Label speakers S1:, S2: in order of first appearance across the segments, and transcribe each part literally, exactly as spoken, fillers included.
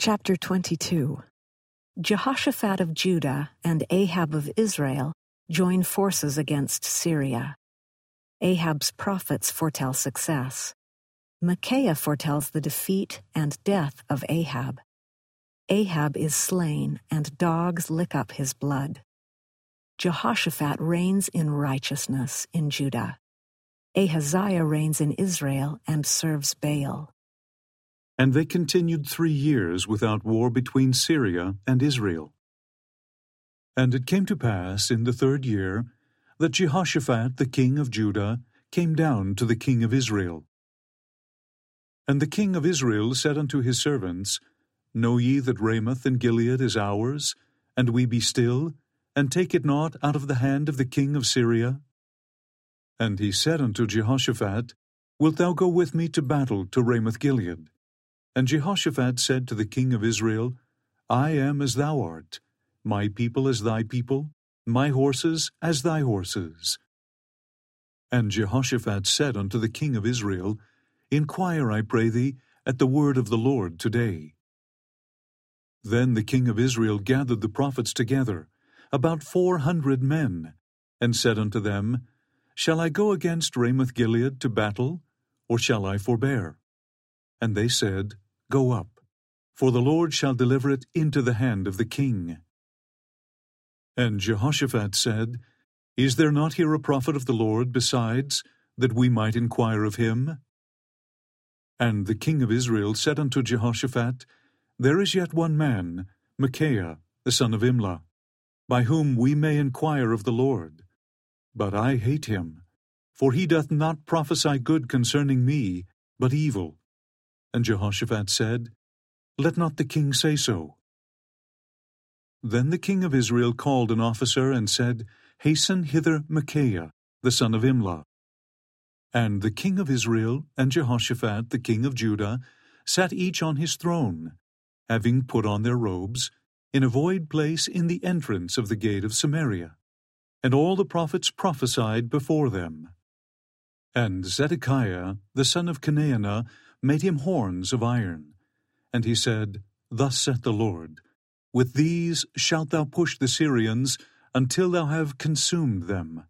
S1: Chapter twenty-two. Jehoshaphat of Judah and Ahab of Israel join forces against Syria. Ahab's prophets foretell success. Micaiah foretells the defeat and death of Ahab. Ahab is slain, and dogs lick up his blood. Jehoshaphat reigns in righteousness in Judah. Ahaziah reigns in Israel and serves Baal.
S2: And they continued three years without war between Syria and Israel. And it came to pass in the third year that Jehoshaphat the king of Judah came down to the king of Israel. And the king of Israel said unto his servants, Know ye that Ramoth in Gilead is ours, and we be still, and take it not out of the hand of the king of Syria? And he said unto Jehoshaphat, Wilt thou go with me to battle to Ramoth Gilead? And Jehoshaphat said to the king of Israel, I am as thou art, my people as thy people, my horses as thy horses. And Jehoshaphat said unto the king of Israel, Inquire, I pray thee, at the word of the Lord today. Then the king of Israel gathered the prophets together, about four hundred men, and said unto them, Shall I go against Ramoth Gilead to battle, or shall I forbear? And they said, Go up, for the Lord shall deliver it into the hand of the king. And Jehoshaphat said, Is there not here a prophet of the Lord besides, that we might inquire of him? And the king of Israel said unto Jehoshaphat, There is yet one man, Micaiah, the son of Imlah, by whom we may inquire of the Lord. But I hate him, for he doth not prophesy good concerning me, but evil. And Jehoshaphat said, Let not the king say so. Then the king of Israel called an officer and said, Hasten hither Micaiah, the son of Imlah. And the king of Israel and Jehoshaphat, the king of Judah, sat each on his throne, having put on their robes, in a void place in the entrance of the gate of Samaria. And all the prophets prophesied before them. And Zedekiah, the son of Chenaanah, made him horns of iron. And he said, Thus saith the Lord, With these shalt thou push the Syrians, until thou have consumed them.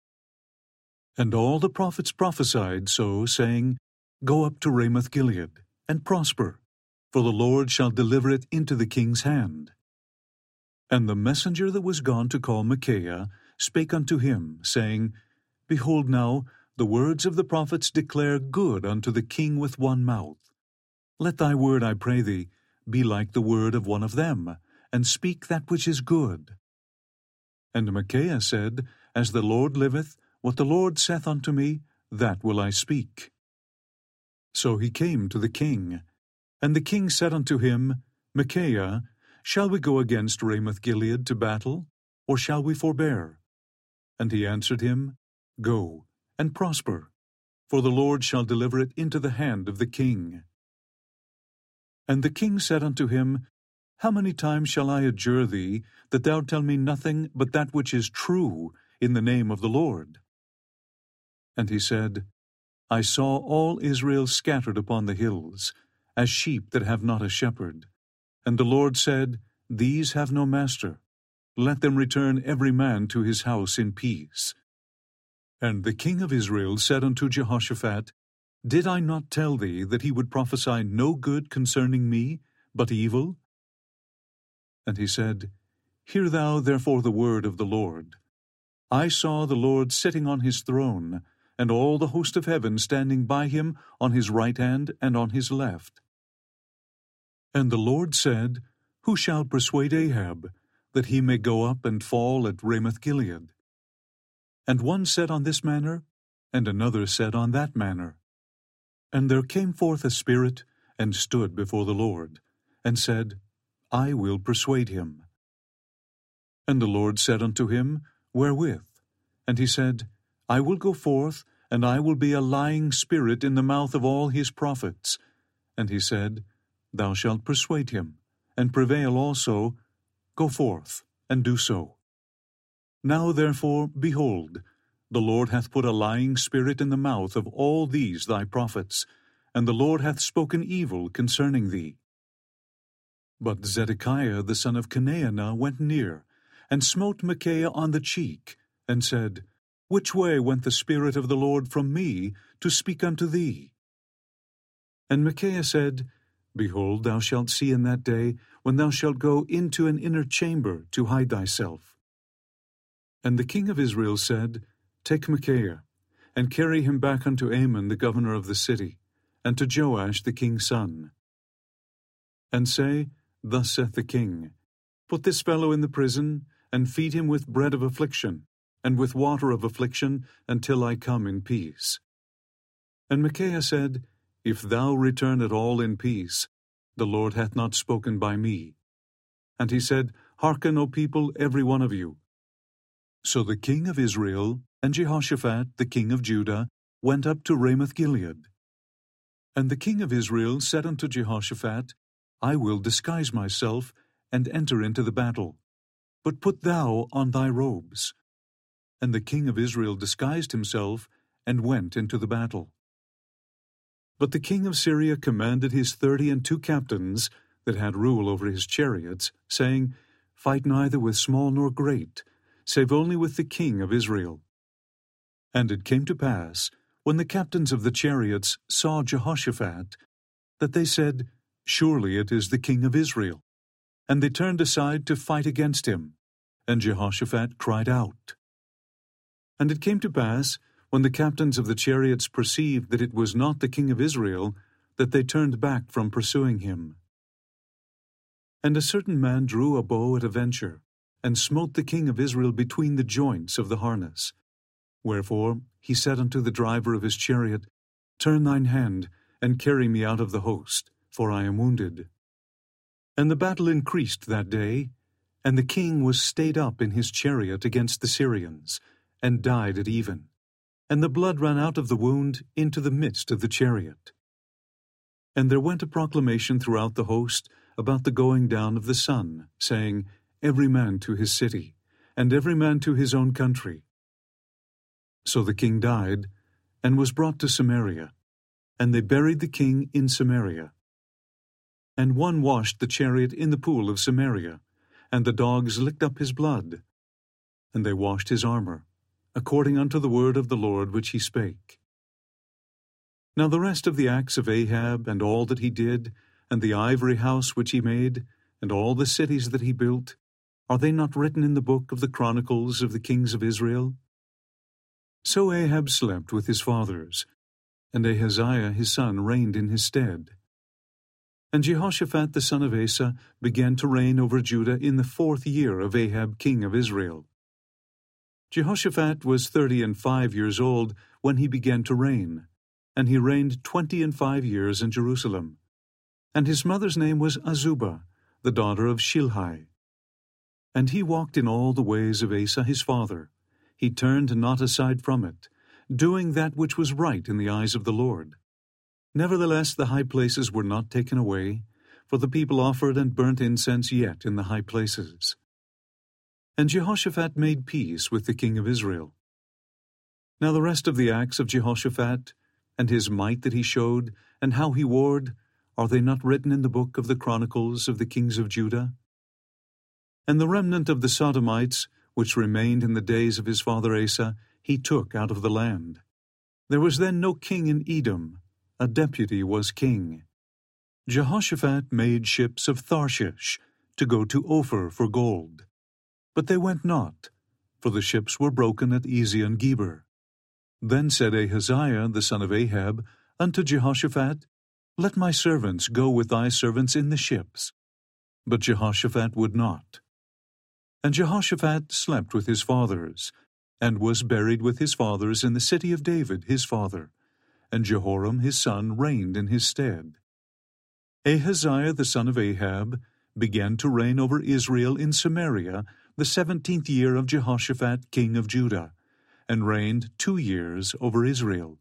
S2: And all the prophets prophesied so, saying, Go up to Ramoth Gilead, and prosper, for the Lord shall deliver it into the king's hand. And the messenger that was gone to call Micaiah spake unto him, saying, Behold now, the words of the prophets declare good unto the king with one mouth. Let thy word, I pray thee, be like the word of one of them, and speak that which is good. And Micaiah said, As the Lord liveth, what the Lord saith unto me, that will I speak. So he came to the king. And the king said unto him, Micaiah, shall we go against Ramoth Gilead to battle, or shall we forbear? And he answered him, Go, and prosper, for the Lord shall deliver it into the hand of the king. And the king said unto him, How many times shall I adjure thee, that thou tell me nothing but that which is true, in the name of the Lord? And he said, I saw all Israel scattered upon the hills, as sheep that have not a shepherd. And the Lord said, These have no master. Let them return every man to his house in peace. And the king of Israel said unto Jehoshaphat, Did I not tell thee that he would prophesy no good concerning me, but evil? And he said, Hear thou therefore the word of the Lord. I saw the Lord sitting on his throne, and all the host of heaven standing by him on his right hand and on his left. And the Lord said, Who shall persuade Ahab, that he may go up and fall at Ramoth Gilead? And one said on this manner, and another said on that manner. And there came forth a spirit, and stood before the Lord, and said, I will persuade him. And the Lord said unto him, Wherewith? And he said, I will go forth, and I will be a lying spirit in the mouth of all his prophets. And he said, Thou shalt persuade him, and prevail also. Go forth, and do so. Now therefore, behold, the Lord hath put a lying spirit in the mouth of all these thy prophets, and the Lord hath spoken evil concerning thee. But Zedekiah the son of Chenaanah went near, and smote Micaiah on the cheek, and said, Which way went the Spirit of the Lord from me to speak unto thee? And Micaiah said, Behold, thou shalt see in that day, when thou shalt go into an inner chamber to hide thyself. And the king of Israel said, Take Micaiah, and carry him back unto Amon the governor of the city, and to Joash the king's son. And say, Thus saith the king, Put this fellow in the prison, and feed him with bread of affliction, and with water of affliction, until I come in peace. And Micaiah said, If thou return at all in peace, the Lord hath not spoken by me. And he said, Hearken, O people, every one of you. So the king of Israel and Jehoshaphat the king of Judah went up to Ramoth-Gilead. And the king of Israel said unto Jehoshaphat, I will disguise myself, and enter into the battle. But put thou on thy robes. And the king of Israel disguised himself, and went into the battle. But the king of Syria commanded his thirty and two captains, that had rule over his chariots, saying, Fight neither with small nor great, save only with the king of Israel. And it came to pass, when the captains of the chariots saw Jehoshaphat, that they said, Surely it is the king of Israel. And they turned aside to fight against him. And Jehoshaphat cried out. And it came to pass, when the captains of the chariots perceived that it was not the king of Israel, that they turned back from pursuing him. And a certain man drew a bow at a venture, and smote the king of Israel between the joints of the harness. Wherefore he said unto the driver of his chariot, Turn thine hand, and carry me out of the host, for I am wounded. And the battle increased that day, and the king was stayed up in his chariot against the Syrians, and died at even. And the blood ran out of the wound into the midst of the chariot. And there went a proclamation throughout the host about the going down of the sun, saying, Every man to his city, and every man to his own country. So the king died, and was brought to Samaria, and they buried the king in Samaria. And one washed the chariot in the pool of Samaria, and the dogs licked up his blood. And they washed his armor, according unto the word of the Lord which he spake. Now the rest of the acts of Ahab, and all that he did, and the ivory house which he made, and all the cities that he built, are they not written in the book of the chronicles of the kings of Israel? So Ahab slept with his fathers, and Ahaziah his son reigned in his stead. And Jehoshaphat the son of Asa began to reign over Judah in the fourth year of Ahab king of Israel. Jehoshaphat was thirty and five years old when he began to reign, and he reigned twenty and five years in Jerusalem. And his mother's name was Azubah, the daughter of Shilhi. And he walked in all the ways of Asa his father. He turned not aside from it, doing that which was right in the eyes of the Lord. Nevertheless the high places were not taken away, for the people offered and burnt incense yet in the high places. And Jehoshaphat made peace with the king of Israel. Now the rest of the acts of Jehoshaphat, and his might that he showed, and how he warred, are they not written in the book of the chronicles of the kings of Judah? And the remnant of the Sodomites, which remained in the days of his father Asa, he took out of the land. There was then no king in Edom, a deputy was king. Jehoshaphat made ships of Tharshish to go to Ophir for gold. But they went not, for the ships were broken at Ezion-Geber. Then said Ahaziah the son of Ahab unto Jehoshaphat, Let my servants go with thy servants in the ships. But Jehoshaphat would not. And Jehoshaphat slept with his fathers, and was buried with his fathers in the city of David his father, and Jehoram his son reigned in his stead. Ahaziah the son of Ahab began to reign over Israel in Samaria the seventeenth year of Jehoshaphat king of Judah, and reigned two years over Israel.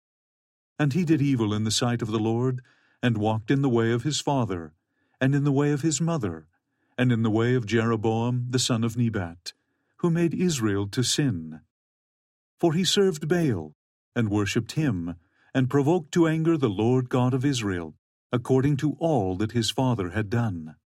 S2: And he did evil in the sight of the Lord, and walked in the way of his father, and in the way of his mother, and in the way of Jeroboam the son of Nebat, who made Israel to sin. For he served Baal, and worshipped him, and provoked to anger the Lord God of Israel, according to all that his father had done.